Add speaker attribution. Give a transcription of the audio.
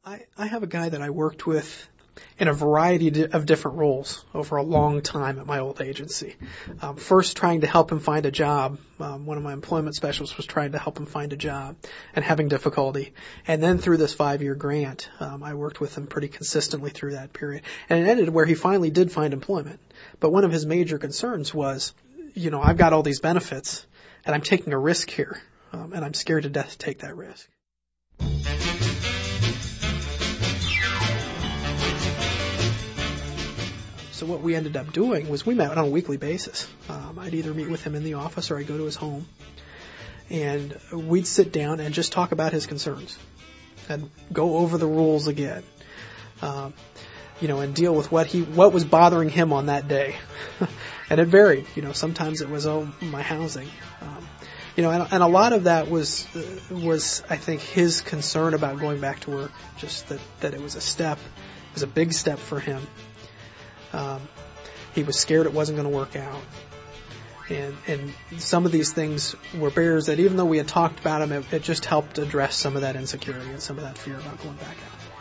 Speaker 1: I have a guy that I worked with in a variety of different roles over a long time at my old agency. First, trying to help him find a job. One of my employment specialists was trying to help him find a job and having difficulty. And then through this 5-year grant, I worked with him pretty consistently through that period. And it ended where he finally did find employment. But one of his major concerns was, I've got all these benefits, and I'm taking a risk here, and I'm scared to death to take that risk. So what we ended up doing was we met on a weekly basis. I'd either meet with him in the office or I'd go to his home. And we'd sit down and just talk about his concerns and go over the rules again, and deal with what was bothering him on that day. And it varied. Sometimes it was, my housing. And a lot of that was I think his concern about going back to work, just that it was a big step for him. He was scared it wasn't going to work out. And some of these things were barriers that even though we had talked about them, it just helped address some of that insecurity and some of that fear about going back out.